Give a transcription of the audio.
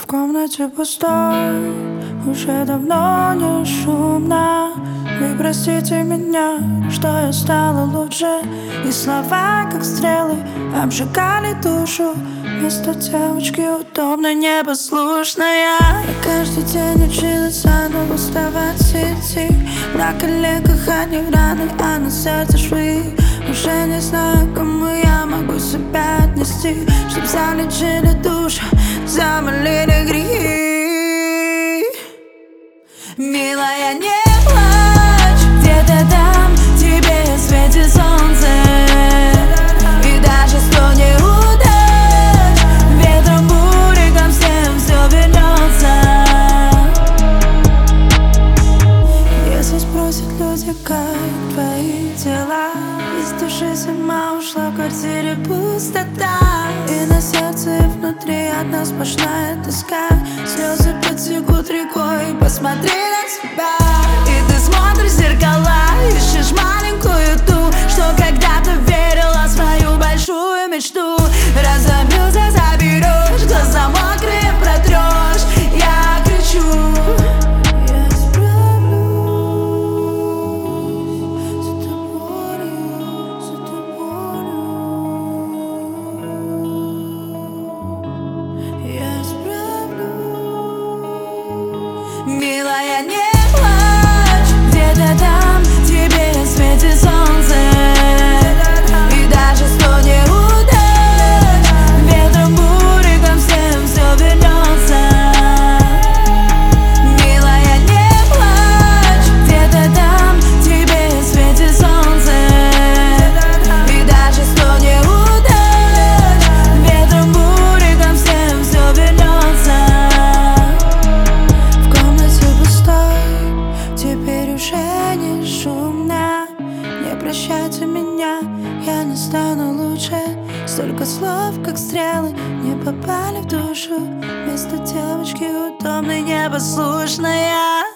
комнате пустой, уже давно не шумно. Вы простите меня, что я стала лучше. И слова, как стрелы, обжигали душу. Вместо девочки удобно непослушная. Я каждый день училась заново вставать с идти. На коленках одни раны, а на сердце швы. Уже не знаю, кому я могу себя отнести, чтоб залечили душу, замолили грехи. Милая, не плачь, где-то там тебе светит солнце. И даже сто неудач, ветром, буриком, всем все вернется. Если спросят люди, как твои дела, из души сама ушла, в квартире пустота. И на сердце и внутри одна сплошная тоска. Слезы потекут рекой, посмотри на себя. И ты смотришь в зеркала, ищешь маленькую ту, что когда-то верила в свою большую мечту. Разобьются, заберешь, глаза мокрые протрешь. Я кричу: я справлюсь с этой болью, с этой болью. Я справлюсь. Милая, не плачь, где-то там тебе светит солнце. И даже сто неудач, ветром, буриком, всем все вернется. Милая, не плачь, где-то там тебе светит солнце. И даже сто неудач, ветром, буриком, всем все вернется. В комнате пустой, теперь уже не шумно. Не прощайте меня, я не стану лучше. Столько слов, как стрелы, не попали в душу. Вместо девочки удобной, непослушная.